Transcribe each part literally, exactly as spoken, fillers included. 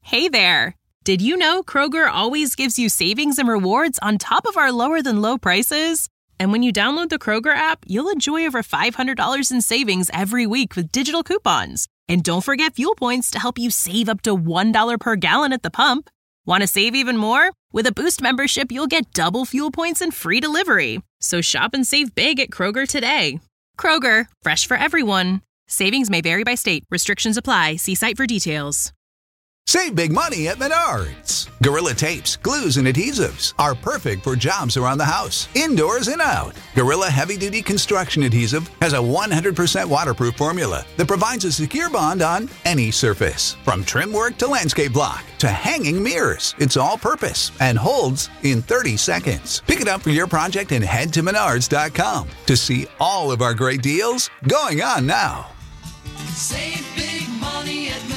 Hey there! Did you know Kroger always gives you savings and rewards on top of our lower-than-low prices? And when you download the Kroger app, you'll enjoy over five hundred dollars in savings every week with digital coupons. And don't forget fuel points to help you save up to one dollar per gallon at the pump. Want to save even more? With a Boost membership, you'll get double fuel points and free delivery. So shop and save big at Kroger today. Kroger, fresh for everyone. Savings may vary by state. Restrictions apply. See site for details. Save big money at Menards. Gorilla Tapes, glues, and adhesives are perfect for jobs around the house, indoors and out. Gorilla Heavy Duty Construction Adhesive has a one hundred percent waterproof formula that provides a secure bond on any surface. From trim work to landscape block to hanging mirrors, it's all purpose and holds in thirty seconds. Pick it up for your project and head to menards dot com to see all of our great deals going on now. Save big money at Menards.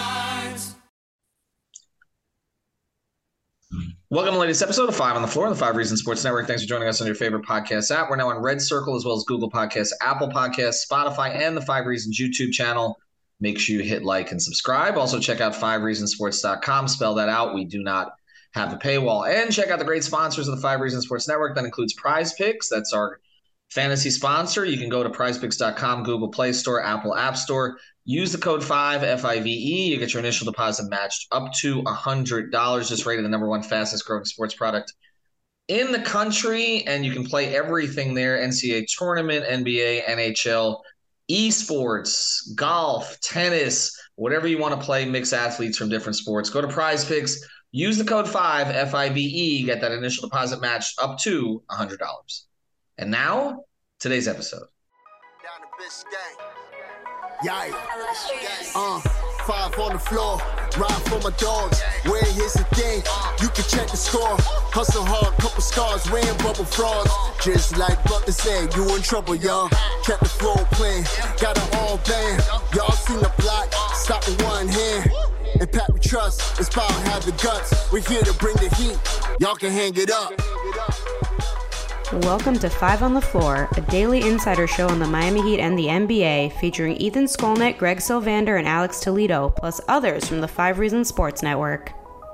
Welcome to the latest episode of Five on the Floor on the Five Reasons Sports Network. Thanks for joining us on your favorite podcast app. We're now on Red Circle as well as Google Podcasts, Apple Podcasts, Spotify, and the Five Reasons YouTube channel. Make sure you hit like and subscribe. Also, check out five reasons sports dot com. Spell that out. We do not have a paywall. And check out the great sponsors of the Five Reasons Sports Network. That includes Prize Picks. That's our fantasy sponsor. You can go to prize picks dot com, Google Play Store, Apple App Store. Use the code five, F I V E. You get your initial deposit matched up to one hundred dollars. Just rated the number one fastest growing sports product in the country. And you can play everything there. N C A A tournament, N B A, N H L, esports, golf, tennis, whatever you want to play, mix athletes from different sports. Go to Prize Picks. Use the code five, F I V E. Get that initial deposit matched up to one hundred dollars. And now, today's episode. Down to Biscayne. Yeah, uh, five on the floor, ride for my dogs. Where here's the thing, you can check the score. Hustle hard, couple scars, wearing bubble frauds. Just like Butler said, you in trouble, y'all. Kept the floor playing, got it all banned. Y'all seen the block, stop with one hand. And Pat, we trust, it's power, have the guts. We're here to bring the heat, y'all can hang it up. Welcome to Five on the Floor, a daily insider show on the Miami Heat and the N B A, featuring Ethan Skolnick, Greg Sylvander, and Alex Toledo, plus others from the Five Reasons Sports Network.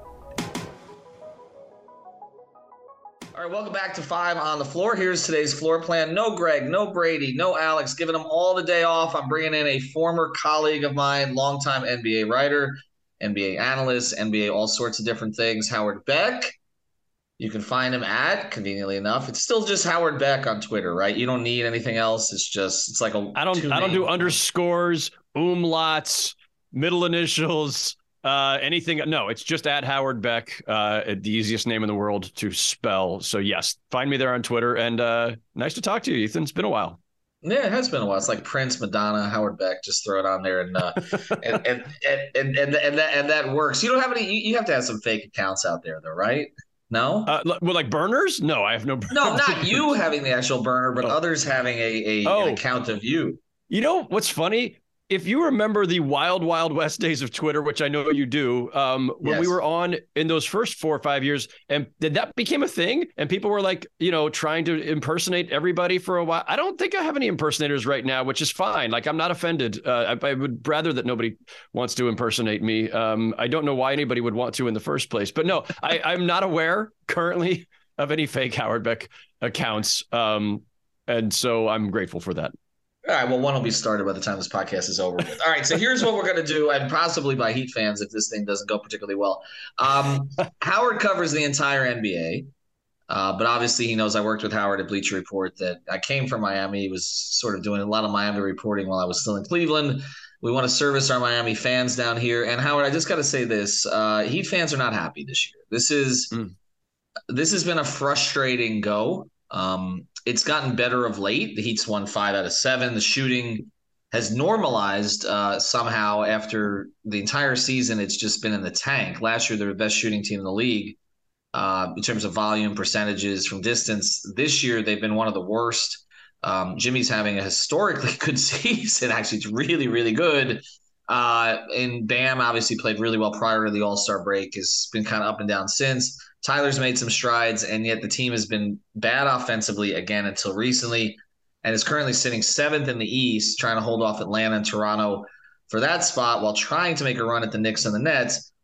All right, welcome back to Five on the Floor. Here's today's floor plan. No Greg, no Brady, no Alex, giving them all the day off. I'm bringing in a former colleague of mine, longtime N B A writer, N B A analyst, N B A all sorts of different things, Howard Beck. You can find him at, conveniently enough, it's still just Howard Beck on Twitter, right? You don't need anything else. It's just, it's like a I don't I don't do underscores, umlauts, middle initials, uh, anything. No, it's just at Howard Beck, uh, the easiest name in the world to spell. So yes, find me there on Twitter. And uh, nice to talk to you, Ethan. It's been a while. Yeah, it has been a while. It's like Prince, Madonna, Howard Beck. Just throw it on there, and uh, and, and, and and and and that and that works. You don't have any. You, you have to have some fake accounts out there, though, right? No? Uh, well, like burners? No, I have no burners. No, not you having the actual burner, but oh. others having a, a oh. an account of you. You know what's funny? If you remember the wild, wild west days of Twitter, which I know you do, um, when yes. we were on in those first four or five years, and that became a thing, and people were like, you know, trying to impersonate everybody for a while. I don't think I have any impersonators right now, which is fine. Like, I'm not offended. Uh, I, I would rather that nobody wants to impersonate me. Um, I don't know why anybody would want to in the first place. But no, I, I'm not aware currently of any fake Howard Beck accounts. Um, and so I'm grateful for that. All right, well, one will be started by the time this podcast is over with. All right, so here's what we're going to do, and possibly by Heat fans if this thing doesn't go particularly well. Um, Howard covers the entire N B A, uh, but obviously he knows I worked with Howard at Bleacher Report, that I came from Miami. He was sort of doing a lot of Miami reporting while I was still in Cleveland. We want to service our Miami fans down here. And, Howard, I just got to say this. Uh, Heat fans are not happy this year. This is mm. this has been a frustrating go. Um It's gotten better of late. The Heat's won five out of seven. The shooting has normalized uh, somehow after the entire season. It's just been in the tank. Last year, they were the best shooting team in the league uh, in terms of volume, percentages from distance. This year, they've been one of the worst. Um, Jimmy's having a historically good season. Actually, it's really, really good. Uh, and Bam obviously played really well prior to the All-Star break. Has been kind of up and down since. Tyler's made some strides, and yet the team has been bad offensively again until recently, and is currently sitting seventh in the East, trying to hold off Atlanta and Toronto for that spot while trying to make a run at the Knicks and the Nets.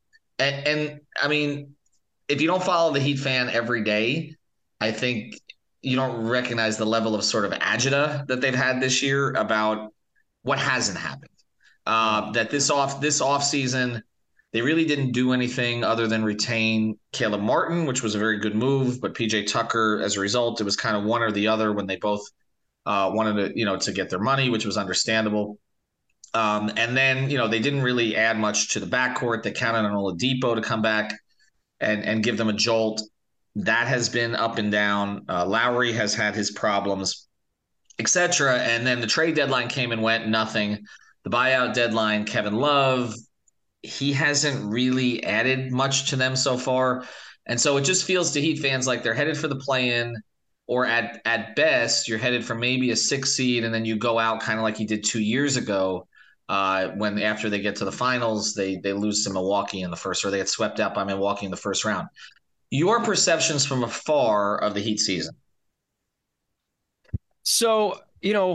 And, and I mean, if you don't follow the Heat fan every day, I think you don't recognize the level of sort of agita that they've had this year about what hasn't happened. Uh, that this off this offseason, they really didn't do anything other than retain Caleb Martin, which was a very good move. But P J Tucker, as a result, it was kind of one or the other when they both uh, wanted to, you know, to get their money, which was understandable. Um, and then, you know, they didn't really add much to the backcourt. They counted on Oladipo to come back and, and give them a jolt. That has been up and down. Uh, Lowry has had his problems, et cetera. And then the trade deadline came and went, nothing. The buyout deadline, Kevin Love, he hasn't really added much to them so far. And so it just feels to Heat fans like they're headed for the play-in, or at, at best, you're headed for maybe a six seed, and then you go out kind of like you did two years ago uh, when after they get to the finals, they they lose to Milwaukee in the first, or they get swept out by Milwaukee in the first round. Your perceptions from afar of the Heat season? So, you know,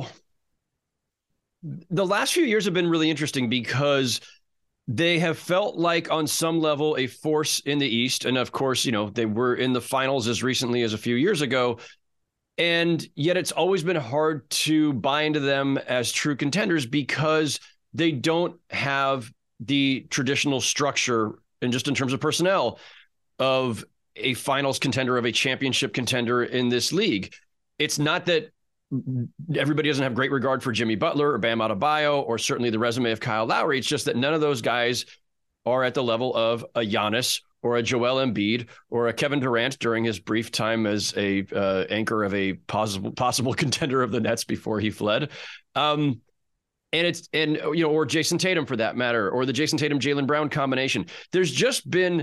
the last few years have been really interesting because they have felt like on some level a force in the East. And of course, you know, they were in the finals as recently as a few years ago. And yet it's always been hard to buy into them as true contenders because they don't have the traditional structure, and just in terms of personnel, of a finals contender, of a championship contender in this league. It's not that everybody doesn't have great regard for Jimmy Butler or Bam Adebayo or certainly the resume of Kyle Lowry. It's just that none of those guys are at the level of a Giannis or a Joel Embiid or a Kevin Durant during his brief time as a uh, anchor of a possible possible contender of the Nets before he fled. Um, and it's and you know, or Jason Tatum for that matter, or the Jason Tatum Jaylen Brown combination. There's just been.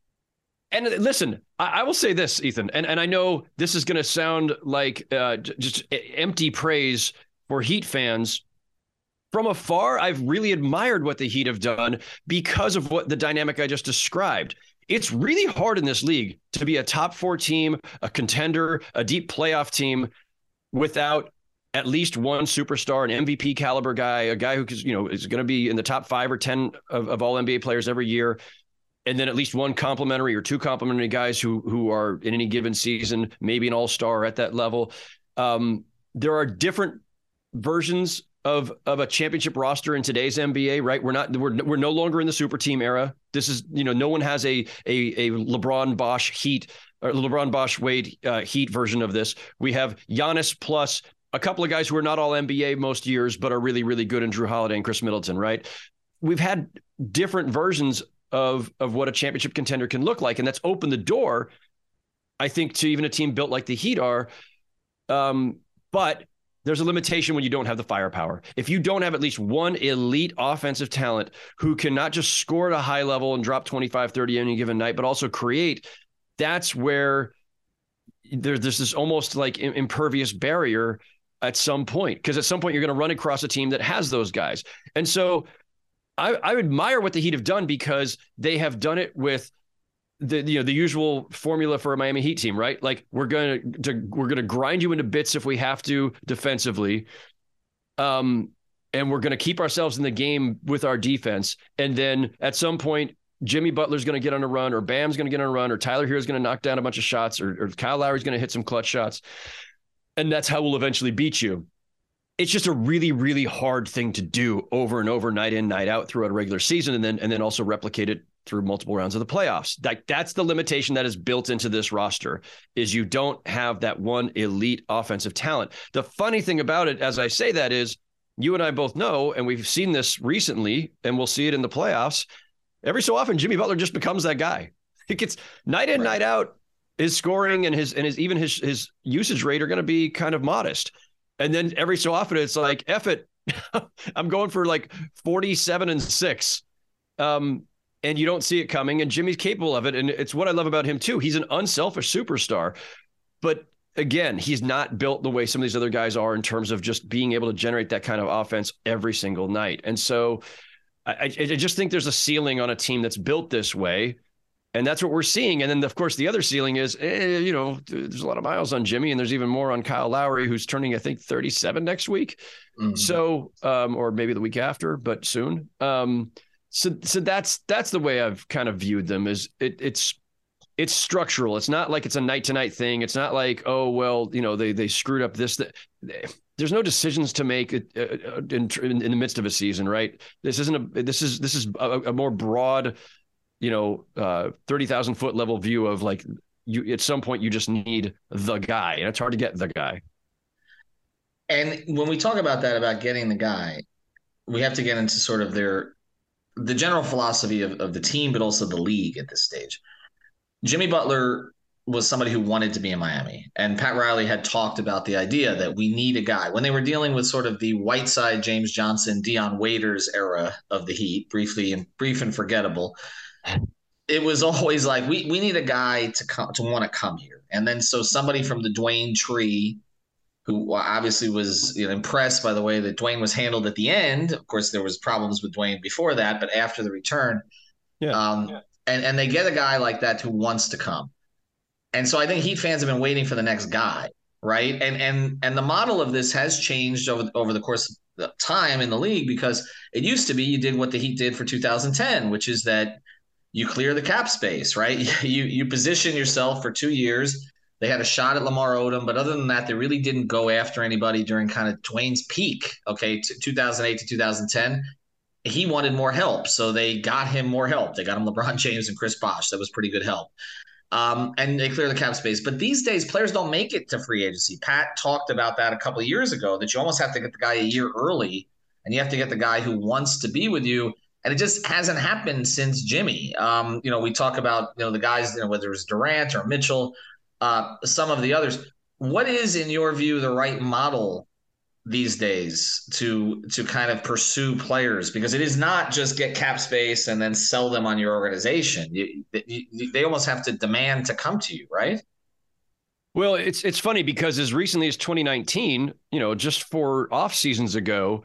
And listen, I, I will say this, Ethan, and, and I know this is going to sound like uh, j- just empty praise for Heat fans. From afar, I've really admired what the Heat have done because of what the dynamic I just described. It's really hard in this league to be a top four team, a contender, a deep playoff team without at least one superstar, an M V P caliber guy, a guy who you know is going to be in the top five or ten of, of all N B A players every year. And then at least one complimentary or two complimentary guys who who are in any given season, maybe an all-star at that level. Um, there are different versions of of a championship roster in today's N B A, right? We're not we're we're no longer in the super team era. This is, you know, no one has a a a LeBron Bosch Heat or LeBron Bosch Wade uh, Heat version of this. We have Giannis plus a couple of guys who are not all N B A most years, but are really really good in Drew Holiday and Chris Middleton, right? We've had different versions of of what a championship contender can look like. And that's opened the door, I think, to even a team built like the Heat are. Um, but there's a limitation when you don't have the firepower. If you don't have at least one elite offensive talent who can not just score at a high level and drop twenty-five, thirty any given night, but also create, that's where there, there's this almost like impervious barrier at some point. Because at some point you're going to run across a team that has those guys. And so I, I admire what the Heat have done because they have done it with the you know the usual formula for a Miami Heat team, right? Like we're gonna to, we're gonna grind you into bits if we have to defensively, um, and we're gonna keep ourselves in the game with our defense. And then at some point, Jimmy Butler's gonna get on a run, or Bam's gonna get on a run, or Tyler Hero's gonna knock down a bunch of shots, or, or Kyle Lowry's gonna hit some clutch shots, and that's how we'll eventually beat you. It's just a really, really hard thing to do over and over, night in, night out throughout a regular season, and then and then also replicate it through multiple rounds of the playoffs. That, that's the limitation that is built into this roster, is you don't have that one elite offensive talent. The funny thing about it, as I say that, is you and I both know, and we've seen this recently, and we'll see it in the playoffs, every so often Jimmy Butler just becomes that guy. It gets night in, right. night out, his scoring and his and his even his his usage rate are going to be kind of modest. And then every so often it's like, F it, I'm going for like forty-seven and six. Um, and you don't see it coming. And Jimmy's capable of it. And it's what I love about him too. He's an unselfish superstar. But again, he's not built the way some of these other guys are in terms of just being able to generate that kind of offense every single night. And so I, I just think there's a ceiling on a team that's built this way. And that's what we're seeing. And then, of course, the other ceiling is, eh, you know, there's a lot of miles on Jimmy, and there's even more on Kyle Lowry, who's turning, I think, thirty-seven next week. Mm-hmm. So, um, or maybe the week after, but soon. Um, So, so that's that's the way I've kind of viewed them. Is it, it's it's structural. It's not like it's a night to night thing. It's not like, oh well, you know, they they screwed up this. That. There's no decisions to make in, in in the midst of a season, right? This isn't a this is this is a, a more broad, you know, uh, thirty thousand foot level view of like you at some point you just need the guy, and it's hard to get the guy. And when we talk about that, about getting the guy, we have to get into sort of their the general philosophy of, of the team, but also the league at this stage. Jimmy Butler was somebody who wanted to be in Miami. And Pat Riley had talked about the idea that we need a guy. When they were dealing with sort of the Whiteside, James Johnson, Dion Waiters era of the Heat, briefly and brief and forgettable, it was always like, we we need a guy to come to want to come here. And then so somebody from the Dwayne tree, who obviously was, you know, impressed by the way that Dwayne was handled at the end. Of course, there was problems with Dwayne before that, but after the return, yeah, um, yeah. And, and they get a guy like that who wants to come. And so I think Heat fans have been waiting for the next guy, right? And and and the model of this has changed over, over the course of time in the league, because it used to be you did what the Heat did for two thousand ten, which is that you clear the cap space, right? You you position yourself for two years. They had a shot at Lamar Odom, but other than that, they really didn't go after anybody during kind of Dwayne's peak, okay, to two thousand eight to two thousand ten. He wanted more help, so they got him more help. They got him LeBron James and Chris Bosh. That was pretty good help. Um, and they clear the cap space. But these days, players don't make it to free agency. Pat talked about that a couple of years ago, that you almost have to get the guy a year early, and you have to get the guy who wants to be with you. And it just hasn't happened since Jimmy. Um, you know, we talk about, you know, the guys, you know, whether it's Durant or Mitchell, uh, some of the others. What is, in your view, the right model these days to to kind of pursue players? Because it is not just get cap space and then sell them on your organization. You, you, they almost have to demand to come to you, right? Well, it's it's funny because as recently as twenty nineteen, you know, just four off seasons ago,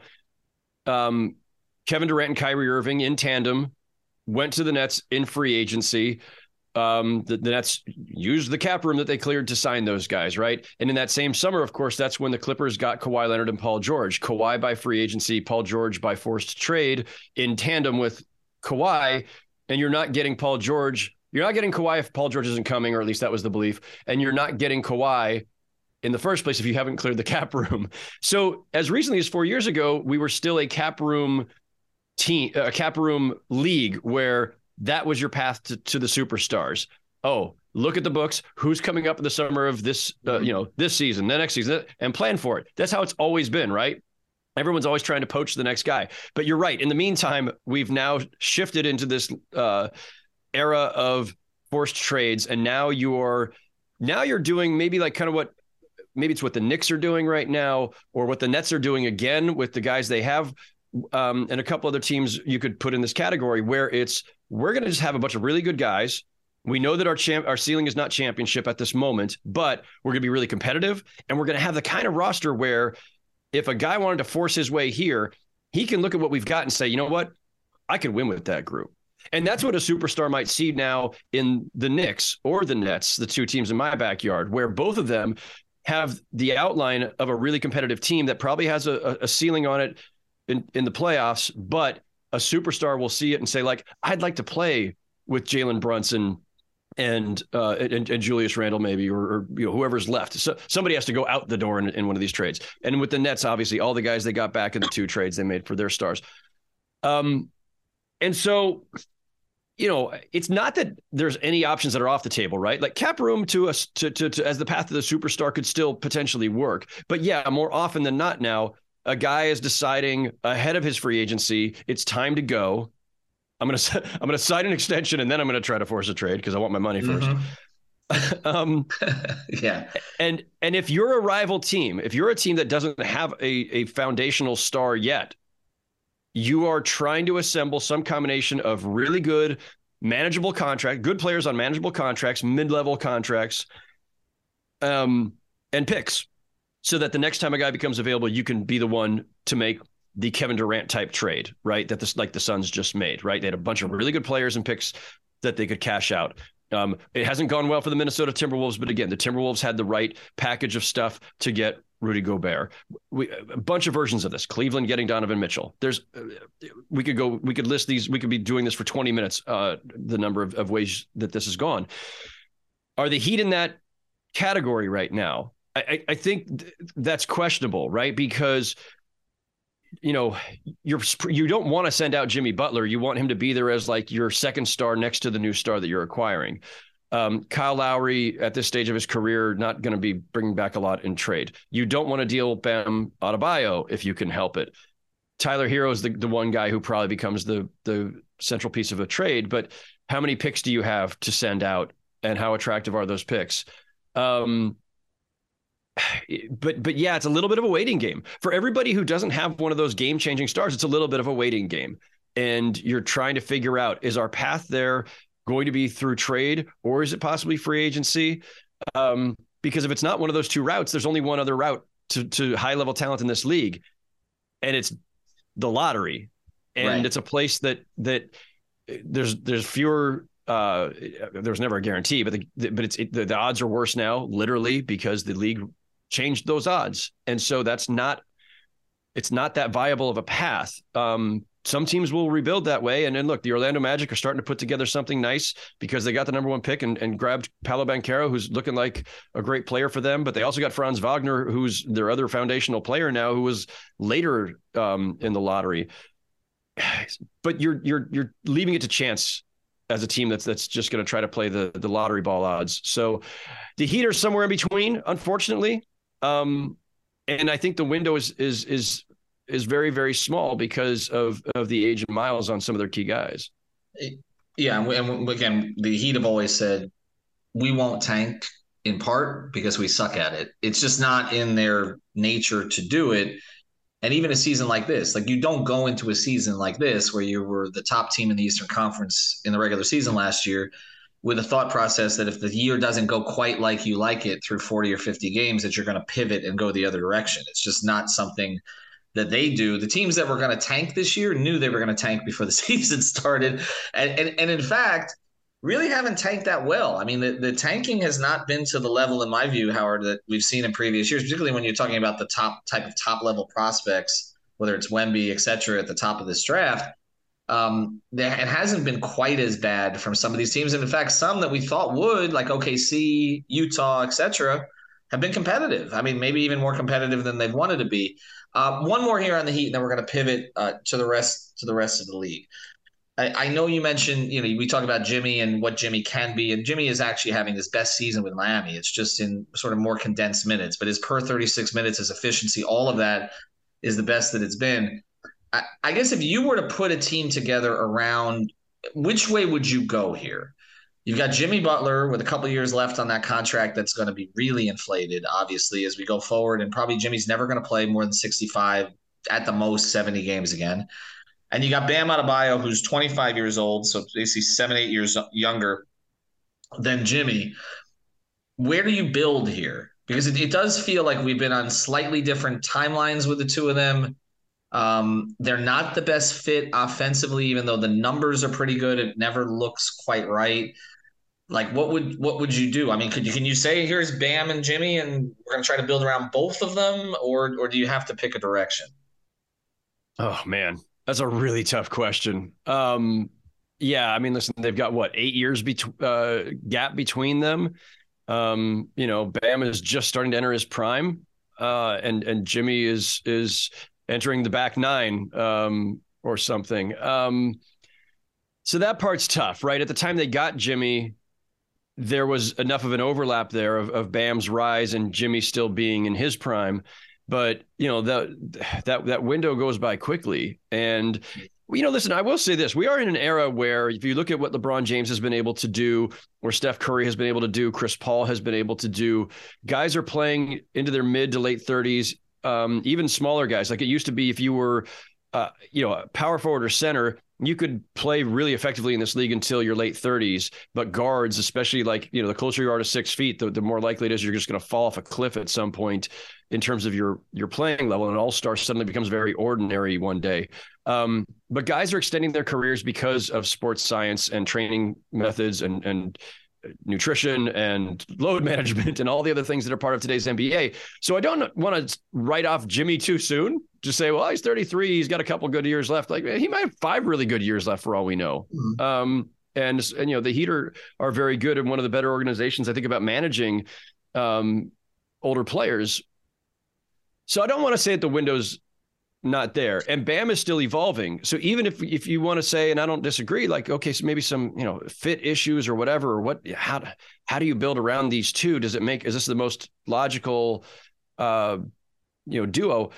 um, Kevin Durant and Kyrie Irving in tandem went to the Nets in free agency. Um, the, the Nets used the cap room that they cleared to sign those guys, right? And in that same summer, of course, that's when the Clippers got Kawhi Leonard and Paul George. Kawhi by free agency, Paul George by forced trade in tandem with Kawhi. And you're not getting Paul George. You're not getting Kawhi if Paul George isn't coming, or at least that was the belief. And you're not getting Kawhi in the first place if you haven't cleared the cap room. So as recently as four years ago, we were still a cap room team, a cap room league where that was your path to, to the superstars. Oh, look at the books. Who's coming up in the summer of this, uh, you know, this season, the next season, and plan for it. That's how it's always been, right? Everyone's always trying to poach the next guy. But you're right. In the meantime, we've now shifted into this uh, era of forced trades, and now you're now you're doing maybe like kind of what maybe it's what the Knicks are doing right now, or what the Nets are doing again with the guys they have. Um, and a couple other teams you could put in this category, where it's we're going to just have a bunch of really good guys. We know that our champ, our ceiling is not championship at this moment, but we're going to be really competitive, and we're going to have the kind of roster where if a guy wanted to force his way here, he can look at what we've got and say, you know what, I could win with that group. And that's what a superstar might see now in the Knicks or the Nets, the two teams in my backyard, where both of them have the outline of a really competitive team that probably has a, a ceiling on it in, in the playoffs, but a superstar will see it and say, like, I'd like to play with Jalen Brunson and, uh, and and Julius Randle maybe, or, or you know, whoever's left. So somebody has to go out the door in, in one of these trades. And with the Nets, obviously, all the guys they got back in the two trades they made for their stars. Um, and so, you know, it's not that there's any options that are off the table, right? Like cap room to us to, to, to as the path to the superstar could still potentially work. But yeah, more often than not now, a guy is deciding ahead of his free agency, it's time to go. I'm going to I'm going to sign an extension, and then I'm going to try to force a trade because I want my money first. Mm-hmm. um, yeah. And and if you're a rival team, if you're a team that doesn't have a, a foundational star yet, you are trying to assemble some combination of really good, manageable contract, good players on manageable contracts, mid-level contracts, um, and picks, so that the next time a guy becomes available, you can be the one to make the Kevin Durant type trade, right? That this, like the Suns just made, right? They had a bunch of really good players and picks that they could cash out. Um, it hasn't gone well for the Minnesota Timberwolves, but again, the Timberwolves had the right package of stuff to get Rudy Gobert. We, a bunch of versions of this. Cleveland getting Donovan Mitchell. There's, we could go, we could list these. We could be doing this for twenty minutes. Uh, the number of, of ways that this has gone. Are the Heat in that category right now? I, I think th- that's questionable, right? Because, you know, you're you don't want to send out Jimmy Butler. You want him to be there as like your second star next to the new star that you're acquiring. Um, Kyle Lowry at this stage of his career, not going to be bringing back a lot in trade. You don't want to deal Bam Adebayo if you can help it. Tyler Hero is the, the one guy who probably becomes the the central piece of a trade. But how many picks do you have to send out, and how attractive are those picks? Um, but but yeah, it's a little bit of a waiting game for everybody who doesn't have one of those game changing stars. It's a little bit of a waiting game, and you're trying to figure out, is our path there going to be through trade, or is it possibly free agency? Um, because if it's not one of those two routes, there's only one other route to, to high level talent in this league. And it's the lottery. And right. It's a place that, that there's, there's fewer, uh, there's never a guarantee, but the, but it's, it, the, the odds are worse now, literally, because the league changed those odds. And so that's not, it's not that viable of a path. Um, Some teams will rebuild that way. And then look, the Orlando Magic are starting to put together something nice because they got the number one pick and, and grabbed Paolo Banchero, who's looking like a great player for them. But they also got Franz Wagner, who's their other foundational player now, who was later um, in the lottery. But you're you're you're leaving it to chance as a team that's that's just going to try to play the the lottery ball odds. So the Heat are somewhere in between, unfortunately. Um, and I think the window is is is. is very, very small because of, of the age and miles on some of their key guys. Yeah. And, and again, the Heat have always said, we won't tank in part because we suck at it. It's just not in their nature to do it. And even a season like this, like you don't go into a season like this where you were the top team in the Eastern Conference in the regular season last year with a thought process that if the year doesn't go quite like you like it through forty or fifty games, that you're going to pivot and go the other direction. It's just not something that they do. The teams that were going to tank this year knew they were going to tank before the season started. And, and, and in fact, really haven't tanked that well. I mean, the, the tanking has not been to the level, in my view, Howard, that we've seen in previous years, particularly when you're talking about the top type of top level prospects, whether it's Wemby, et cetera, at the top of this draft. Um, it hasn't been quite as bad from some of these teams. And in fact, some that we thought would, like O K C, Utah, et cetera, have been competitive. I mean, maybe even more competitive than they've wanted to be. Uh, one more here on the Heat, and then we're going to pivot uh, to the rest to the rest of the league. I, I know you mentioned, you know, we talk about Jimmy and what Jimmy can be, and Jimmy is actually having his best season with Miami. It's just in sort of more condensed minutes, but his per thirty-six minutes, his efficiency, all of that is the best that it's been. I, I guess if you were to put a team together around, which way would you go here? You've got Jimmy Butler with a couple of years left on that contract that's going to be really inflated, obviously, as we go forward. And probably Jimmy's never going to play more than sixty-five, at the most seventy games again. And you got Bam Adebayo, who's twenty-five years old, so basically seven, eight years younger than Jimmy. Where do you build here? Because it, it does feel like we've been on slightly different timelines with the two of them. Um, they're not the best fit offensively, even though the numbers are pretty good. It never looks quite right. Like, what would what would you do? I mean, could you can you say here's Bam and Jimmy, and we're going to try to build around both of them, or or do you have to pick a direction? Oh man, that's a really tough question. Um, yeah, I mean, listen, they've got what eight years between uh, gap between them. Um, you know, Bam is just starting to enter his prime, uh, and and Jimmy is is entering the back nine um, or something. Um, so that part's tough, right? At the time they got Jimmy, there was enough of an overlap there of, of Bam's rise and Jimmy still being in his prime. But, you know, that, that, that window goes by quickly. And, you know, listen, I will say this. We are in an era where if you look at what LeBron James has been able to do, or Steph Curry has been able to do, Chris Paul has been able to do, guys are playing into their mid to late thirties, um, even smaller guys. Like it used to be if you were, uh, you know, a power forward or center, you could play really effectively in this league until your late thirties, but guards, especially like, you know, the closer you are to six feet, the, the more likely it is you're just going to fall off a cliff at some point in terms of your, your playing level. And an all-star suddenly becomes very ordinary one day. Um, but guys are extending their careers because of sports science and training methods and, and nutrition and load management and all the other things that are part of today's N B A. So I don't want to write off Jimmy too soon. Just say, well, he's thirty-three. He's got a couple good years left. Like he might have five really good years left for all we know. Mm-hmm. Um, and, and, you know, the Heat are, are very good and one of the better organizations, I think, about managing um, older players. So I don't want to say that the window's not there, and Bam is still evolving. So even if if you want to say, and I don't disagree, like, okay, so maybe some, you know, fit issues or whatever, or what, how, how do you build around these two? Does it make, is this the most logical, uh, you know, duo?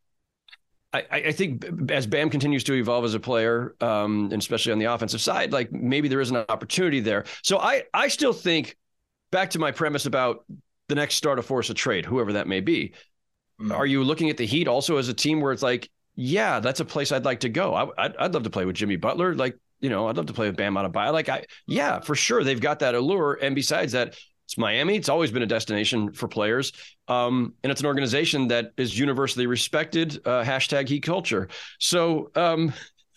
I, I think as Bam continues to evolve as a player, um, and especially on the offensive side, like maybe there is an opportunity there. So I, I still think, back to my premise about the next star to force a trade, whoever that may be. Mm-hmm. Are you looking at the Heat also as a team where it's like, yeah, that's a place I'd like to go. I, I'd, I'd love to play with Jimmy Butler. Like, you know, I'd love to play with Bam Adebayo. Like, I, yeah, for sure. They've got that allure. And besides that, it's Miami. It's always been a destination for players. Um, and it's an organization that is universally respected, uh, hashtag Heat culture. So um,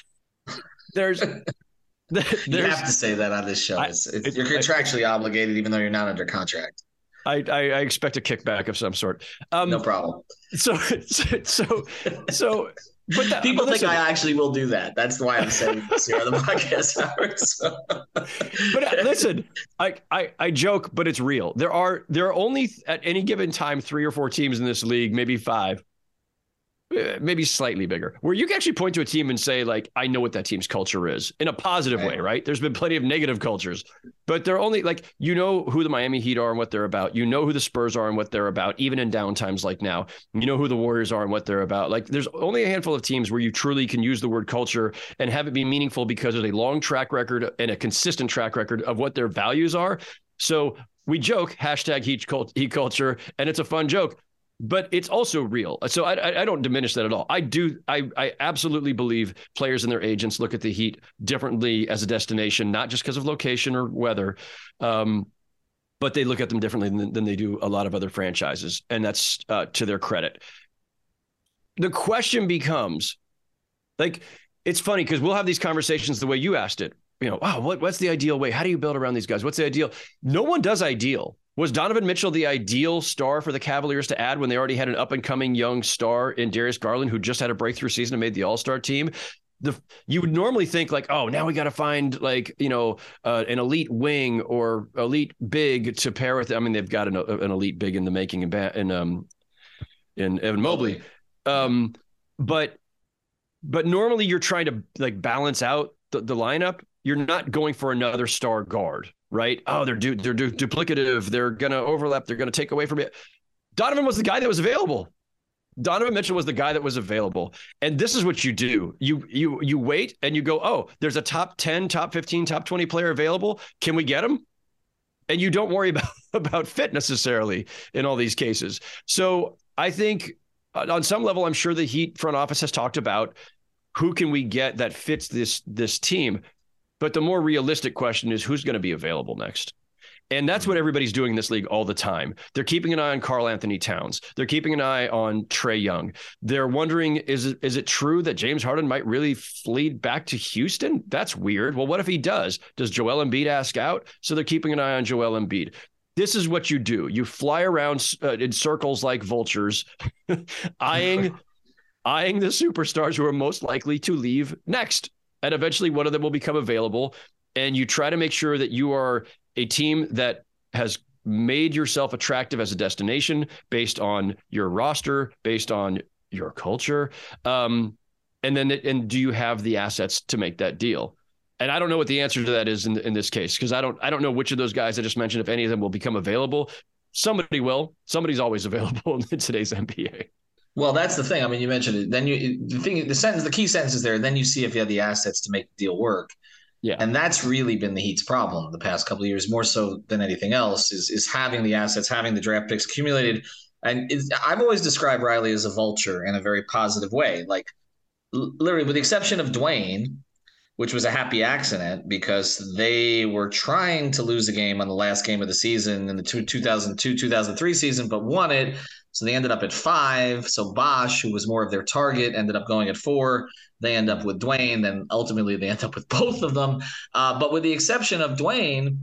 there's, there's, you have to say that on this show. It's, it's, it, you're contractually I, obligated, even though you're not under contract. I, I, I expect a kickback of some sort. Um, no problem. So, so, so, so but that, people but think I actually will do that. That's why I'm saying this here on the podcast hour. So. But listen, I, I, I joke, but it's real. There are, there are only at any given time, three or four teams in this league, maybe five, maybe slightly bigger, where you can actually point to a team and say, like, I know what that team's culture is in a positive way, right? There's been plenty of negative cultures, but they're only like, you know who the Miami Heat are and what they're about. You know who the Spurs are and what they're about, even in down times like now. You know who the Warriors are and what they're about. Like, there's only a handful of teams where you truly can use the word culture and have it be meaningful because of a long track record and a consistent track record of what their values are. So we joke, hashtag Heat, cult- heat culture, and it's a fun joke. But it's also real. So I, I don't diminish that at all. I do. I, I absolutely believe players and their agents look at the Heat differently as a destination, not just because of location or weather, um, but they look at them differently than, than they do a lot of other franchises. And that's uh, to their credit. The question becomes, like, it's funny because we'll have these conversations the way you asked it. You know, wow, what, what's the ideal way? How do you build around these guys? What's the ideal? No one does ideal. Was Donovan Mitchell the ideal star for the Cavaliers to add when they already had an up-and-coming young star in Darius Garland, who just had a breakthrough season and made the All-Star team? The you would normally think like, oh, now we got to find like, you know, uh, an elite wing or elite big to pair with. I mean, they've got an, an elite big in the making in in um in Evan Mobley, um, but but normally you're trying to like balance out the, the lineup. You're not going for another star guard. Right? Oh, they're du- they're du- duplicative. They're going to overlap. They're going to take away from it. Donovan was the guy that was available. Donovan Mitchell was the guy that was available. And this is what you do. You you you wait and you go, oh, there's a top ten, top fifteen, top twenty player available. Can we get him? And you don't worry about, about fit necessarily in all these cases. So I think on some level, I'm sure the Heat front office has talked about who can we get that fits this this team. But the more realistic question is who's going to be available next. And that's what everybody's doing in this league all the time. They're keeping an eye on Karl Anthony Towns. They're keeping an eye on Trae Young. They're wondering, is it, is it true that James Harden might really flee back to Houston? That's weird. Well, what if he does? Does Joel Embiid ask out? So they're keeping an eye on Joel Embiid. This is what you do. You fly around uh, in circles like vultures, eyeing, eyeing the superstars who are most likely to leave next. And eventually one of them will become available. And you try to make sure that you are a team that has made yourself attractive as a destination based on your roster, based on your culture. Um, and then, and do you have the assets to make that deal? And I don't know what the answer to that is in, in this case, because I don't, I don't know which of those guys I just mentioned, if any of them will become available. Somebody will. Somebody's always available in today's N B A. Well, that's the thing. I mean, you mentioned it. Then you the thing, the sentence, the key sentence is there. Then you see if you have the assets to make the deal work. Yeah, and that's really been the Heat's problem the past couple of years, more so than anything else, is is having the assets, having the draft picks accumulated. And it's, I've always described Riley as a vulture in a very positive way. Like literally, with the exception of Dwayne, which was a happy accident because they were trying to lose a game on the last game of the season in the two thousand two two thousand three season, but won it. So they ended up at five. So Bosh, who was more of their target, ended up going at four. They end up with Dwayne. Then ultimately they end up with both of them. Uh, but with the exception of Dwayne,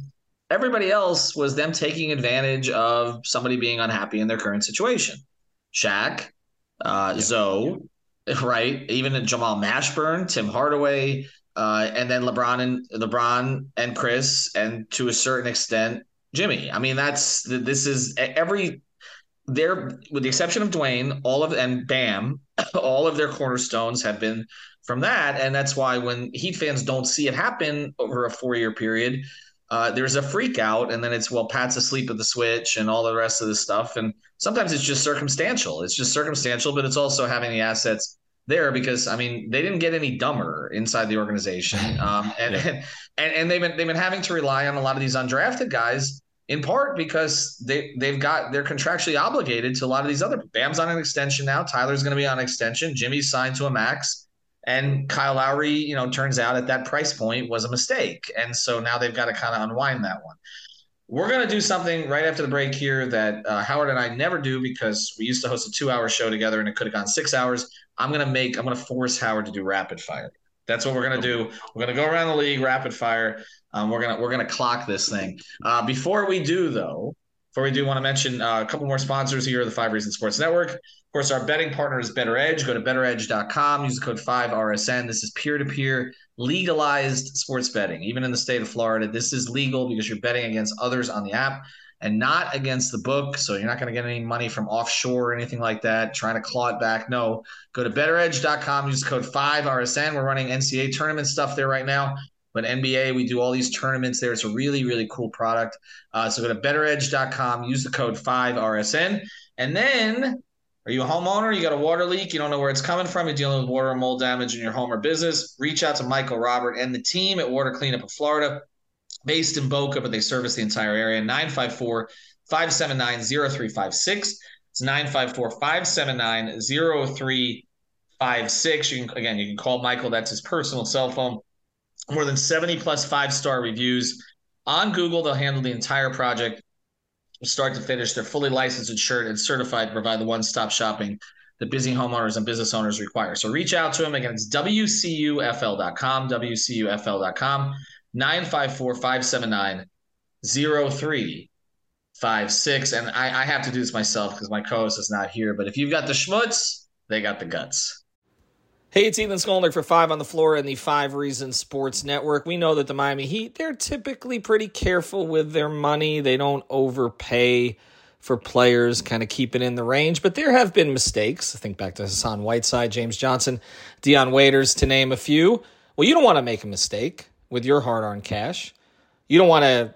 Everybody else was them taking advantage of somebody being unhappy in their current situation. Shaq, uh, yeah. Zoe, right? Even Jamal Mashburn, Tim Hardaway, uh, and then LeBron and LeBron and Chris, and to a certain extent, Jimmy. I mean, that's this is every their with the exception of Dwayne, all of and Bam, all of their cornerstones have been from that, and that's why when Heat fans don't see it happen over a four-year period. Uh, there's a freak out, and then it's, well, Pat's asleep at the switch and all the rest of this stuff. And sometimes it's just circumstantial. It's just circumstantial, but it's also having the assets there because, I mean, they didn't get any dumber inside the organization. Um, and, yeah. and and they've been they've been having to rely on a lot of these undrafted guys in part because they, they've got they're contractually obligated to a lot of these other – Bam's on an extension now. Tyler's going to be on an extension. Jimmy's signed to a max. And Kyle Lowry, you know, turns out at that price point was a mistake. And so now they've got to kind of unwind that one. We're going to do something right after the break here that uh, Howard and I never do because we used to host a two-hour show together and it could have gone six hours. I'm going to make – I'm going to force Howard to do rapid fire. That's what we're going to do. We're going to go around the league, rapid fire. Um, we're going to we're going to clock this thing. Uh, before we do, though, before we do want to mention uh, a couple more sponsors here, the Five Reasons Sports Network. Of course, our betting partner is Better Edge. Go to better edge dot com. Use the code five R S N. This is peer-to-peer legalized sports betting. Even in the state of Florida, this is legal because you're betting against others on the app and not against the book. So you're not going to get any money from offshore or anything like that, trying to claw it back. No, go to better edge dot com. Use the code five R S N. We're running N C A A tournament stuff there right now. But N B A, we do all these tournaments there. It's a really, really cool product. Uh, so go to better edge dot com. Use the code five R S N. And then – are you a homeowner? You got a water leak? You don't know where it's coming from? You're dealing with water and mold damage in your home or business? Reach out to Michael, Robert, and the team at Water Cleanup of Florida, based in Boca, but they service the entire area. nine five four, five seven nine, zero three five six. It's nine five four, five seven nine, zero three five six. You can, again, you can call Michael. That's his personal cell phone. More than seventy plus five-star reviews. On Google, they'll handle the entire project. Start to finish. They're fully licensed, insured, and certified to provide the one-stop shopping that busy homeowners and business owners require. So reach out to them. Again, it's W C U F L dot com, W C U F L dot com, nine five four, five seven nine, zero three five six. And I, I have to do this myself because my co-host is not here. But if you've got the schmutz, they got the guts. Hey, it's Ethan Skolnick for Five on the Floor and the Five Reasons Sports Network. We know that the Miami Heat, they're typically pretty careful with their money. They don't overpay for players, kind of keep it in the range. But there have been mistakes. I think back to Hassan Whiteside, James Johnson, Dion Waiters, to name a few. Well, you don't want to make a mistake with your hard-earned cash. You don't want to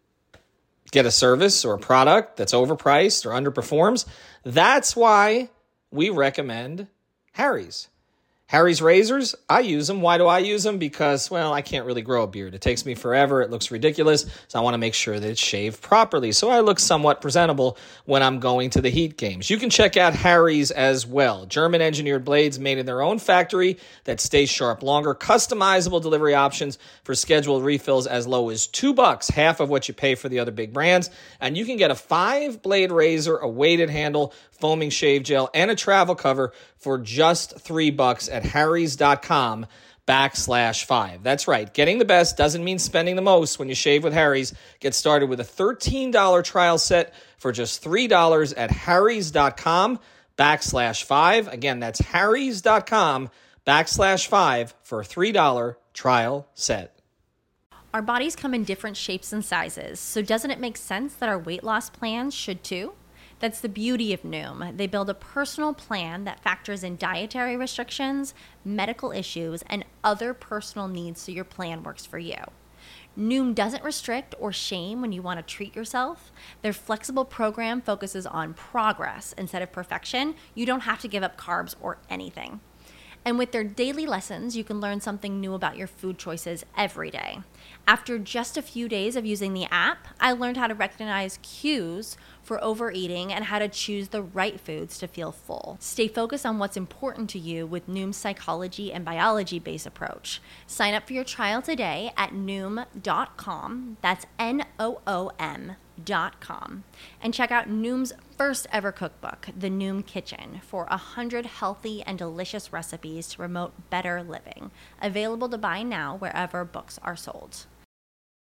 get a service or a product that's overpriced or underperforms. That's why we recommend Harry's. Harry's razors, I use them. Why do I use them? Because, well, I can't really grow a beard. It takes me forever. It looks ridiculous. So I want to make sure that it's shaved properly. So I look somewhat presentable when I'm going to the Heat games. You can check out Harry's as well. German-engineered blades made in their own factory that stay sharp longer. Customizable delivery options for scheduled refills as low as two bucks, half of what you pay for the other big brands. And you can get a five-blade razor, a weighted handle, foaming shave gel, and a travel cover for just three bucks at harrys.com backslash five. That's right. Getting the best doesn't mean spending the most when you shave with Harry's. Get started with a thirteen dollars trial set for just three dollars at harrys.com backslash five. Again, that's harrys.com backslash five for a three dollars trial set. Our bodies come in different shapes and sizes, so doesn't it make sense that our weight loss plans should too? That's the beauty of Noom. They build a personal plan that factors in dietary restrictions, medical issues, and other personal needs so your plan works for you. Noom doesn't restrict or shame when you want to treat yourself. Their flexible program focuses on progress instead of perfection. You don't have to give up carbs or anything. And with their daily lessons, you can learn something new about your food choices every day. After just a few days of using the app, I learned how to recognize cues for overeating and how to choose the right foods to feel full. Stay focused on what's important to you with Noom's psychology and biology-based approach. Sign up for your trial today at noom dot com. That's N O O M dot com. And check out Noom's first ever cookbook, The Noom Kitchen, for one hundred healthy and delicious recipes to promote better living. Available to buy now wherever books are sold.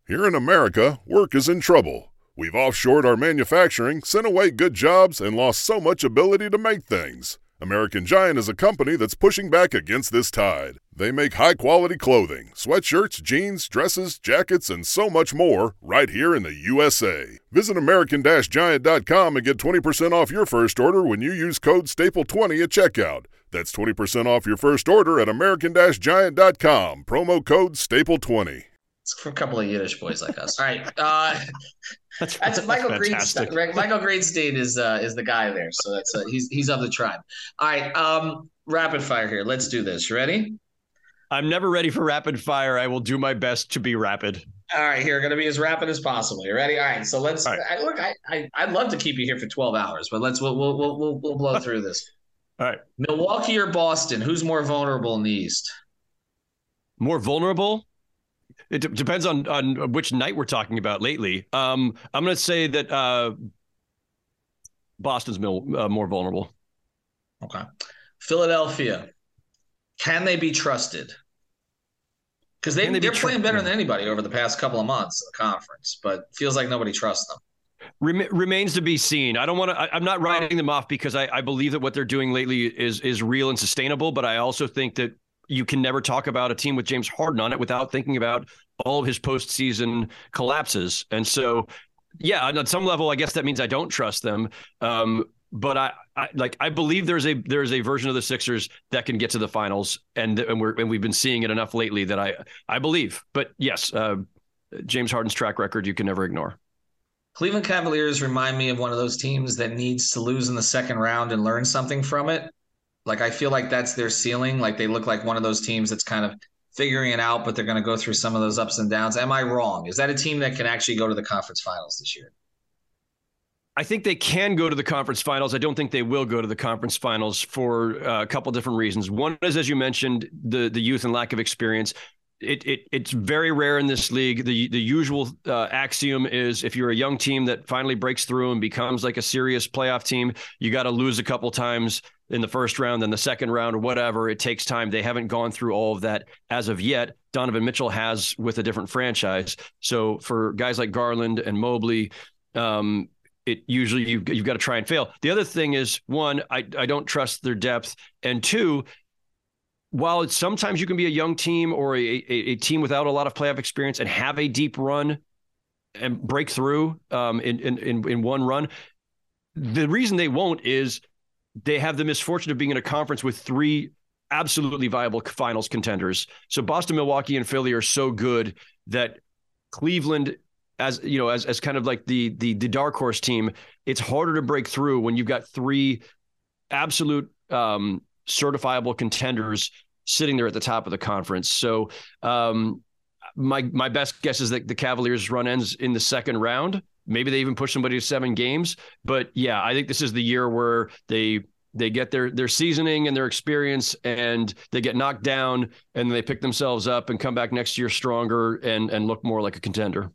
Here in America, work is in trouble. We've offshored our manufacturing, sent away good jobs, and lost so much ability to make things. American Giant is a company that's pushing back against this tide. They make high-quality clothing, sweatshirts, jeans, dresses, jackets, and so much more right here in the U S A. Visit American Giant dot com and get twenty percent off your first order when you use code staple twenty at checkout. That's twenty percent off your first order at American Giant dot com. Promo code staple twenty. It's for a couple of Yiddish boys like us. All right. Uh, that's, that's Michael fantastic. Greenstein. Michael Greenstein is uh, is the guy there. So that's uh, he's he's of the tribe. All right. Um, rapid fire here. Let's do this. You ready? I'm never ready for rapid fire. I will do my best to be rapid. All right. Here, going to be as rapid as possible. You ready? All right. So let's right. I, look. I, I I'd love to keep you here for twelve hours, but let's we'll we'll we'll we'll, we'll blow through this. All right. Milwaukee or Boston? Who's more vulnerable in the East? More vulnerable? It d- depends on, on which night we're talking about lately. Um, I'm going to say that uh, Boston's mil- uh, more vulnerable. Okay. Philadelphia. Can they be trusted? Because they, they they're be playing tr- better than anybody over the past couple of months in the conference, but feels like nobody trusts them. Rem- remains to be seen. I don't want to. I'm not writing them off because I, I believe that what they're doing lately is is real and sustainable. But I also think that you can never talk about a team with James Harden on it without thinking about all of his postseason collapses. And so, yeah, on some level, I guess that means I don't trust them. Um, but I, I like I believe there's a there's a version of the Sixers that can get to the finals, and and we're and we've been seeing it enough lately that I I believe. But yes, uh, James Harden's track record you can never ignore. Cleveland Cavaliers remind me of one of those teams that needs to lose in the second round and learn something from it. Like, I feel like that's their ceiling. Like, they look like one of those teams that's kind of figuring it out, but they're going to go through some of those ups and downs. Am I wrong? Is that a team that can actually go to the conference finals this year? I think they can go to the conference finals. I don't think they will go to the conference finals for uh, a couple different reasons. One is, as you mentioned, the the youth and lack of experience. It, it it's very rare in this league. The the usual uh, axiom is if you're a young team that finally breaks through and becomes like a serious playoff team, you got to lose a couple times in the first round, then the second round, or whatever. It takes time. They haven't gone through all of that as of yet. Donovan Mitchell has with a different franchise. So for guys like Garland and Mobley, um, it usually you've, you've got to try and fail. The other thing is, one, I, I don't trust their depth. And two, while it's sometimes you can be a young team or a, a, a team without a lot of playoff experience and have a deep run and break through um, in, in, in, in one run, the reason they won't is they have the misfortune of being in a conference with three absolutely viable finals contenders. So Boston, Milwaukee, and Philly are so good that Cleveland, as you know, as as kind of like the the the dark horse team, it's harder to break through when you've got three absolute um, certifiable contenders sitting there at the top of the conference. So um, my my best guess is that the Cavaliers' run ends in the second round. Maybe they even push somebody to seven games. But yeah, I think this is the year where they they get their their seasoning and their experience, and they get knocked down, and they pick themselves up and come back next year stronger and and look more like a contender.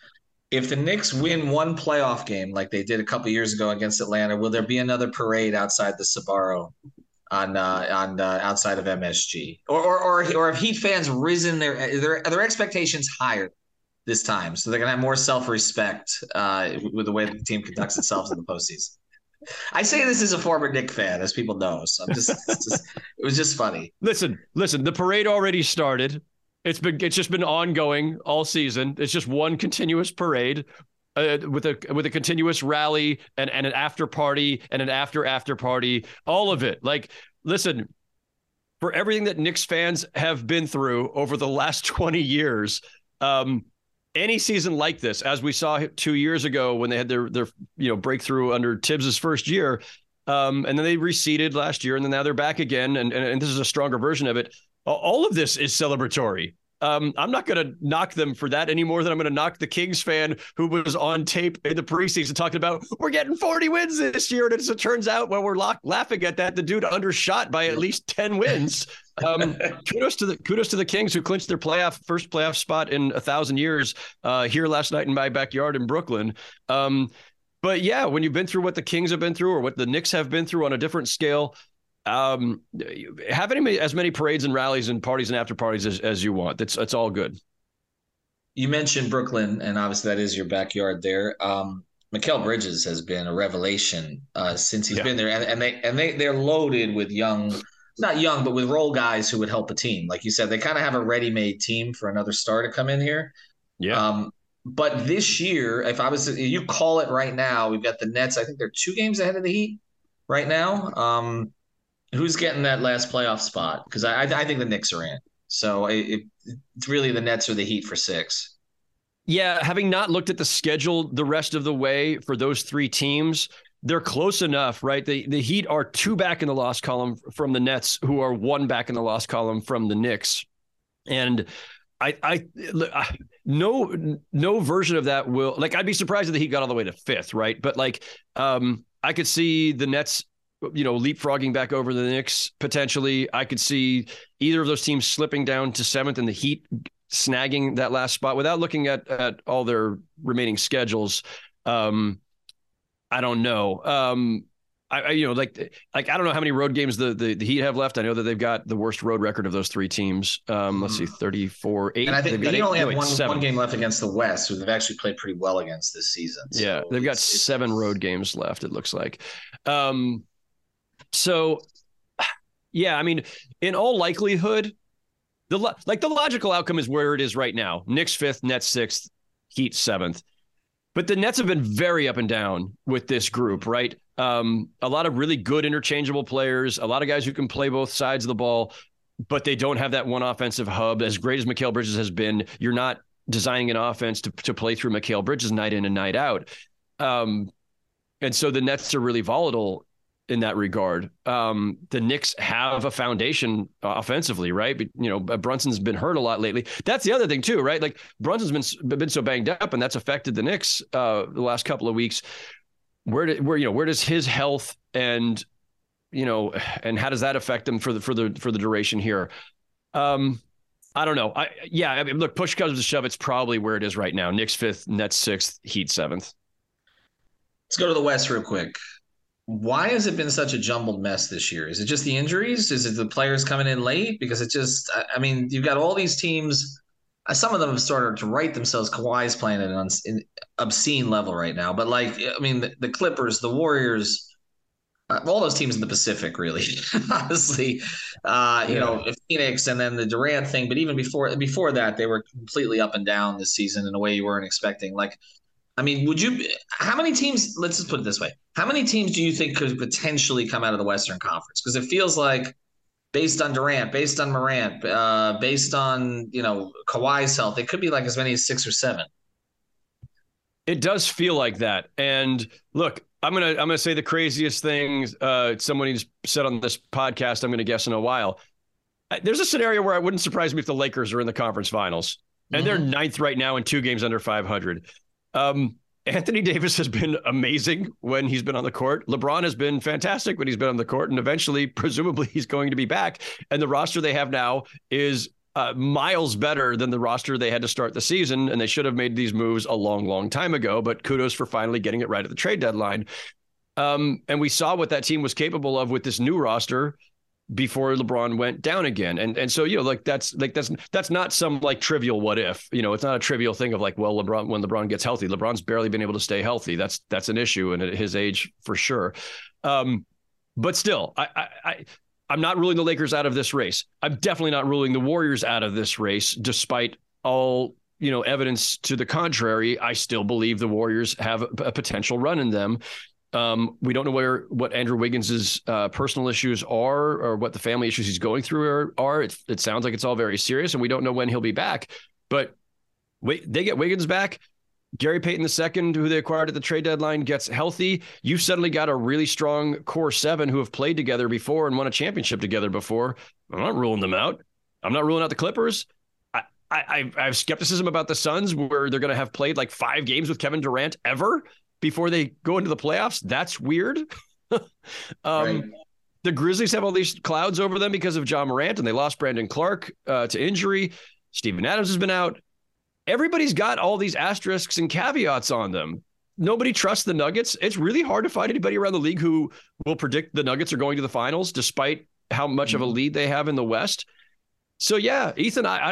If the Knicks win one playoff game like they did a couple years ago against Atlanta, will there be another parade outside the Sbarro on uh, on uh, outside of M S G? Or or or or have Heat fans risen their are their, are their expectations higher this time, so they're gonna have more self-respect uh, with the way that the team conducts itself in the postseason? I say this as a former Knick fan, as people know. So I'm just, it's just it was just funny. Listen, listen. The parade already started. It's been it's just been ongoing all season. It's just one continuous parade uh, with a with a continuous rally and, and an after party and an after after party. All of it. Like, listen, for everything that Knicks fans have been through over the last twenty years. Um, Any season like this, as we saw two years ago when they had their their you know breakthrough under Tibbs's first year, um, and then they receded last year, and then now they're back again, and and, and this is a stronger version of it. All of this is celebratory. Um, I'm not going to knock them for that any more than I'm going to knock the Kings fan who was on tape in the preseason talking about we're getting forty wins this year, and as it turns out, when we're lock, laughing at that, the dude undershot by at least ten wins. Um, kudos to the kudos to the Kings who clinched their playoff first playoff spot in a thousand years uh, here last night in my backyard in Brooklyn. Um, but yeah, when you've been through what the Kings have been through or what the Knicks have been through on a different scale, um, have any as many parades and rallies and parties and after parties as, as you want. That's that's all good. you mentioned Brooklyn, and obviously that is your backyard there. Um, Mikal Bridges has been a revelation uh, since he's Yeah. been there, and, and they and they they're loaded with young, not young, but with role guys who would help a team. Like you said, they kind of have a ready-made team for another star to come in here. Yeah. Um, but this year, if I was, you call it right now, we've got the Nets. I think they're two games ahead of the Heat right now. Um, who's getting that last playoff spot? Because I, I think the Knicks are in. So it, it's really the Nets or the Heat for six. Yeah, having not looked at the schedule the rest of the way for those three teams, they're close enough, right? The the Heat are two back in the loss column from the Nets, who are one back in the loss column from the Knicks. And I, I, I no, no version of that will, like, I'd be surprised if the Heat got all the way to fifth, right? But like, um, I could see the Nets, you know, leapfrogging back over the Knicks potentially. I could see either of those teams slipping down to seventh and the Heat snagging that last spot without looking at, at all their remaining schedules. Um, I don't know. Um, I, I, you know, like, like, I don't know how many road games the, the, the Heat have left. I know that they've got the worst road record of those three teams. Um, let's see, thirty-four, eight. And I think they only have one, seven. one game left against the West, who they've actually played pretty well against this season. So yeah, they've got it's, it's, seven road games left, it looks like. Um, so, yeah, I mean, in all likelihood, the like the logical outcome is where it is right now. Knicks fifth, Nets sixth, Heat seventh. But the Nets have been very up and down with this group, right? Um, a lot of really good interchangeable players, a lot of guys who can play both sides of the ball, but they don't have that one offensive hub. As great as Mikal Bridges has been, you're not designing an offense to, to play through Mikal Bridges night in and night out. Um, and so the Nets are really volatile in that regard. Um, the Knicks have a foundation uh, offensively, right? But, you know, Brunson's been hurt a lot lately. That's the other thing too, right? Like Brunson's been been so banged up, and that's affected the Knicks uh, the last couple of weeks. Where do, where you know where does his health and you know and how does that affect him for the for the for the duration here? Um, I don't know. I yeah, I mean, look, push comes to shove, it's probably where it is right now. Knicks fifth, Nets sixth, Heat seventh. Let's go to the West real quick. Why has it been such a jumbled mess this year? Is it just the injuries? Is it the players coming in late? Because it just, I mean, you've got all these teams. Some of them have started to write themselves. Kawhi's playing at an obscene level right now. But like, I mean, the, the Clippers, the Warriors, uh, all those teams in the Pacific, really, honestly, uh, you yeah. know, Phoenix, and then the Durant thing. But even before before that, they were completely up and down this season in a way you weren't expecting. Like, I mean, would you – how many teams – let's just put it this way. How many teams do you think could potentially come out of the Western Conference? Because it feels like based on Durant, based on Morant, uh, based on, you know, Kawhi's health, it could be like as many as six or seven. It does feel like that. And look, I'm going to I'm gonna say the craziest thing uh, somebody's said on this podcast, I'm going to guess in a while. There's a scenario where it wouldn't surprise me if the Lakers are in the conference finals. And mm-hmm. they're ninth right now and two games under five hundred. Um, Anthony Davis has been amazing when he's been on the court. LeBron has been fantastic when he's been on the court, and eventually, presumably, he's going to be back. And the roster they have now is uh, miles better than the roster they had to start the season, and they should have made these moves a long, long time ago. But kudos for finally getting it right at the trade deadline. Um, and we saw what that team was capable of with this new roster before LeBron went down again. And and so, you know, like that's like that's that's not some like trivial what if, you know, it's not a trivial thing of like, well, LeBron, when LeBron gets healthy, LeBron's barely been able to stay healthy. That's that's an issue. And at his age, for sure. Um, but still, I, I, I I'm not ruling the Lakers out of this race. I'm definitely not ruling the Warriors out of this race, despite all, you know, evidence to the contrary. I still believe the Warriors have a, a potential run in them. Um, we don't know where what Andrew Wiggins's uh, personal issues are or what the family issues he's going through are. are. It, it sounds like it's all very serious, and we don't know when he'll be back. But wait, they get Wiggins back. Gary Payton the second, who they acquired at the trade deadline, gets healthy. You've suddenly got a really strong core seven who have played together before and won a championship together before. I'm not ruling them out. I'm not ruling out the Clippers. I, I, I have skepticism about the Suns, where they're going to have played like five games with Kevin Durant ever before they go into the playoffs. That's weird. um, right. The Grizzlies have all these clouds over them because of Ja Morant, and they lost Brandon Clark uh, to injury. Steven Adams has been out. Everybody's got all these asterisks and caveats on them. Nobody trusts the Nuggets. It's really hard to find anybody around the league who will predict the Nuggets are going to the finals, despite how much mm-hmm. of a lead they have in the West. So yeah, Ethan, I, I don't,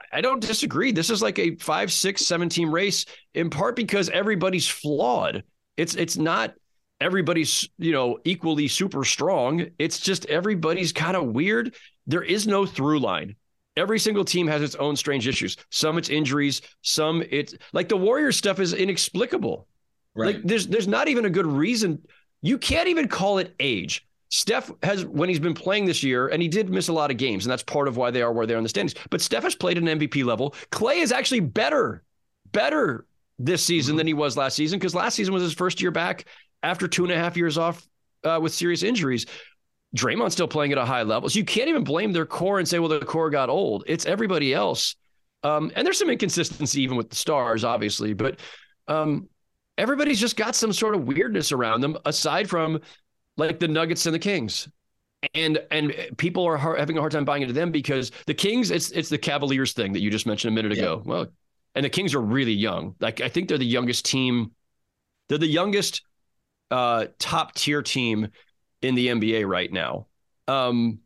I don't disagree. This is like a five, six, seven team race, in part because everybody's flawed. It's it's not everybody's, you know, equally super strong. It's just everybody's kind of weird. There is no through line. Every single team has its own strange issues. Some it's injuries, some it's like the Warriors stuff is inexplicable. Right. Like there's there's not even a good reason. You can't even call it age. Steph has, when he's been playing this year, and he did miss a lot of games, and that's part of why they are where they are in the standings. But Steph has played at an M V P level. Klay is actually better, better this season mm-hmm. than he was last season, because last season was his first year back after two and a half years off uh, with serious injuries. Draymond's still playing at a high level. So you can't even blame their core and say, well, the core got old. It's everybody else. Um, and there's some inconsistency even with the stars, obviously. But um, everybody's just got some sort of weirdness around them, aside from like the Nuggets and the Kings. And and people are hard, having a hard time buying into them because the Kings, it's it's the Cavaliers thing that you just mentioned a minute yeah. ago. Well, and the Kings are really young. Like I think they're the youngest team. They're the youngest uh, top tier team in the N B A right now. Um,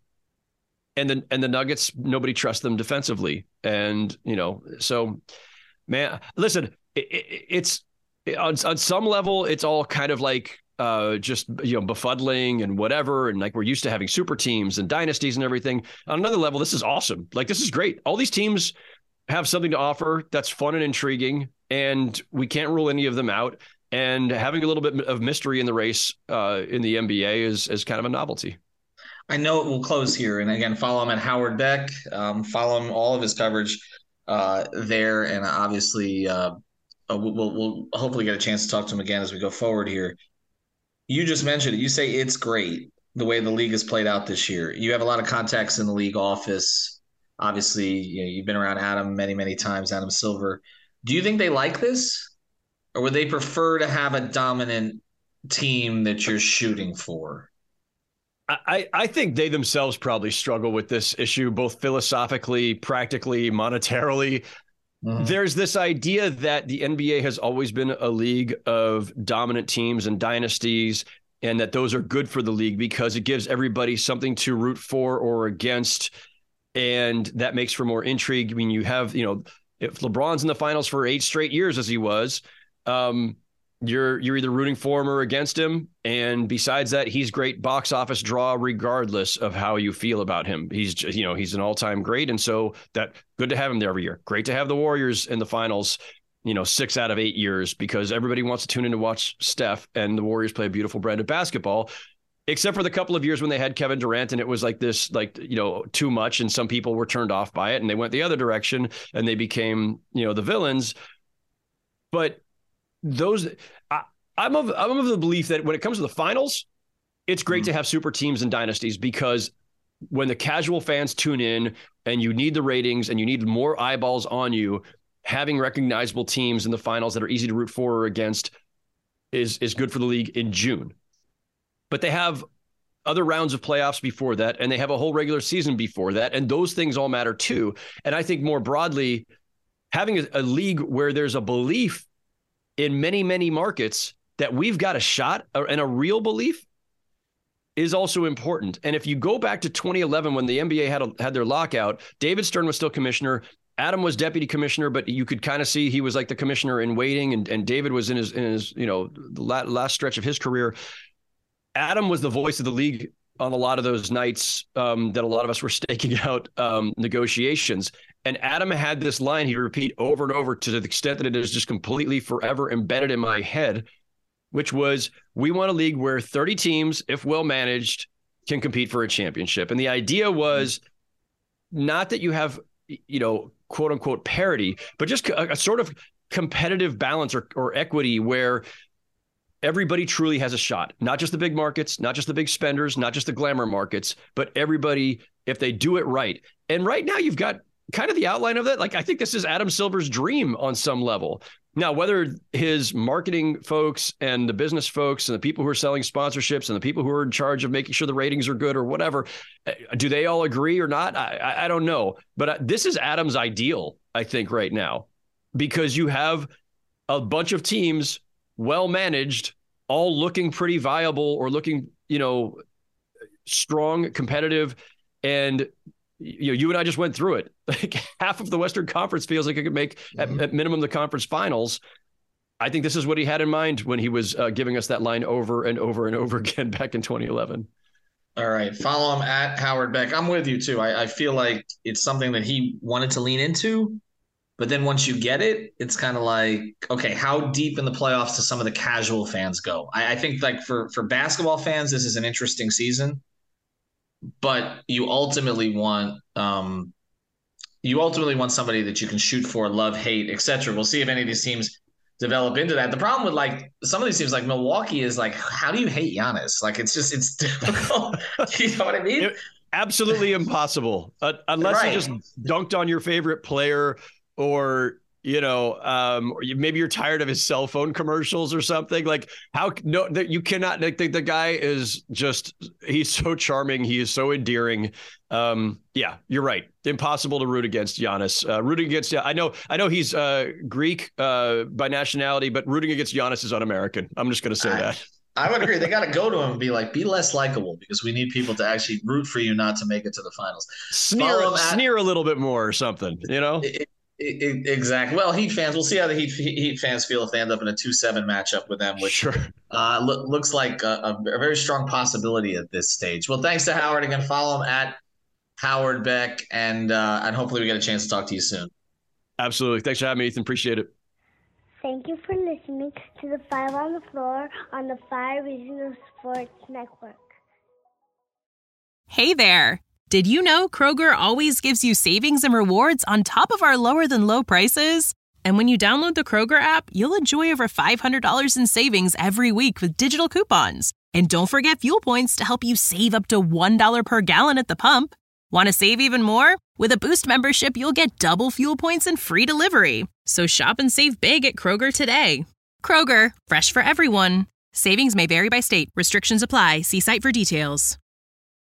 and then and the Nuggets, nobody trusts them defensively. And, you know, so, man, listen, it, it, it's on, on some level, it's all kind of like uh, just, you know, befuddling and whatever. And like we're used to having super teams and dynasties and everything. On another level, this is awesome. Like, this is great. All these teams have something to offer that's fun and intriguing, and we can't rule any of them out. And having a little bit of mystery in the race uh, in the N B A is is kind of a novelty. I know it will close here. And again, follow him at Howard Beck. Um, follow him, all of his coverage uh, there. And obviously, uh, we'll, we'll hopefully get a chance to talk to him again as we go forward here. You just mentioned it. You say it's great the way the league has played out this year. You have a lot of contacts in the league office. Obviously, you know, you've been around Adam many, many times, Adam Silver. Do you think they like this? Or would they prefer to have a dominant team that you're shooting for? I, I think they themselves probably struggle with this issue, both philosophically, practically, monetarily. Mm-hmm. There's this idea that the N B A has always been a league of dominant teams and dynasties, and that those are good for the league because it gives everybody something to root for or against. And that makes for more intrigue. I mean, you have, you know, if LeBron's in the finals for eight straight years, as he was, Um, you're you're either rooting for him or against him. And besides that, he's great box office draw regardless of how you feel about him. He's just, you know, he's an all-time great. And so that good to have him there every year. Great to have the Warriors in the finals, you know, six out of eight years, because everybody wants to tune in to watch Steph, and the Warriors play a beautiful brand of basketball, except for the couple of years when they had Kevin Durant and it was like this, like, you know, too much. And some people were turned off by it and they went the other direction and they became, you know, the villains. But Those, I, I'm of I'm of the belief that when it comes to the finals, it's great mm-hmm. to have super teams and dynasties, because when the casual fans tune in and you need the ratings and you need more eyeballs on you, having recognizable teams in the finals that are easy to root for or against is is good for the league in June. But they have other rounds of playoffs before that, and they have a whole regular season before that, and those things all matter too. And I think more broadly, having a, a league where there's a belief in many, many markets that we've got a shot and a real belief is also important. And if you go back to twenty eleven, when the N B A had a, had their lockout, David Stern was still commissioner. Adam was deputy commissioner, but you could kind of see he was like the commissioner in waiting. And, and David was in his, in his, you know, the last stretch of his career. Adam was the voice of the league on a lot of those nights um, that a lot of us were staking out um, negotiations. And Adam had this line he'd repeat over and over to the extent that it is just completely forever embedded in my head, which was, we want a league where thirty teams, if well managed, can compete for a championship. And the idea was not that you have, you know, quote unquote parity, but just a, a sort of competitive balance or, or equity where everybody truly has a shot, not just the big markets, not just the big spenders, not just the glamour markets, but everybody, if they do it right. And right now you've got kind of the outline of that. Like, I think this is Adam Silver's dream on some level. Now, whether his marketing folks and the business folks and the people who are selling sponsorships and the people who are in charge of making sure the ratings are good or whatever, do they all agree or not? I, I don't know. But this is Adam's ideal, I think, right now, because you have a bunch of teams well managed, all looking pretty viable or looking, you know, strong, competitive, and you know, you and I just went through it. Like half of the Western Conference feels like it could make mm-hmm. at, at minimum the conference finals. I think this is what he had in mind when he was uh, giving us that line over and over and over again back in twenty eleven. All right. Follow him at Howard Beck. I'm with you too. I, I feel like it's something that he wanted to lean into, but then once you get it, it's kind of like, okay, how deep in the playoffs do some of the casual fans go? I, I think like for, for basketball fans, this is an interesting season, but you ultimately want, um, you ultimately want somebody that you can shoot for, love, hate, et cetera. We'll see if any of these teams develop into that. The problem with like some of these teams like Milwaukee is like, how do you hate Giannis? Like it's just it's difficult. You know what I mean? It, absolutely impossible uh, unless right. you just dunked on your favorite player, or you know, um, or you, maybe you're tired of his cell phone commercials or something. Like how no, that you cannot. Like, the, the guy is just he's so charming. He is so endearing. Um, yeah, you're right. Impossible to root against Giannis. Uh, rooting against, I know, I know he's uh, Greek uh, by nationality, but rooting against Giannis is un-American. I'm just going to say I, that. I would agree. They got to go to him and be like, be less likable, because we need people to actually root for you not to make it to the finals. Sneer, at, sneer a little bit more or something, you know? It, it, it, exactly. Well, Heat fans, we'll see how the Heat, Heat fans feel if they end up in a two seven matchup with them, which sure. uh, lo- looks like a, a, a very strong possibility at this stage. Well, thanks to Howard again. Follow him at Howard Beck, and uh, and hopefully we get a chance to talk to you soon. Absolutely. Thanks for having me, Ethan. Appreciate it. Thank you for listening to the Five on the Floor on the Five Regional Sports Network. Hey there. Did you know Kroger always gives you savings and rewards on top of our lower than low prices? And when you download the Kroger app, you'll enjoy over five hundred dollars in savings every week with digital coupons. And don't forget fuel points to help you save up to one dollar per gallon at the pump. Want to save even more? With a Boost membership, you'll get double fuel points and free delivery. So shop and save big at Kroger today. Kroger, fresh for everyone. Savings may vary by state. Restrictions apply. See site for details.